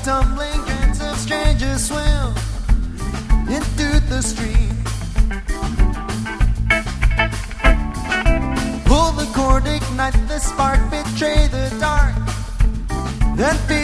tumbling trance of strangers swim into the stream. Pull the cord, ignite the spark, betray the dark, then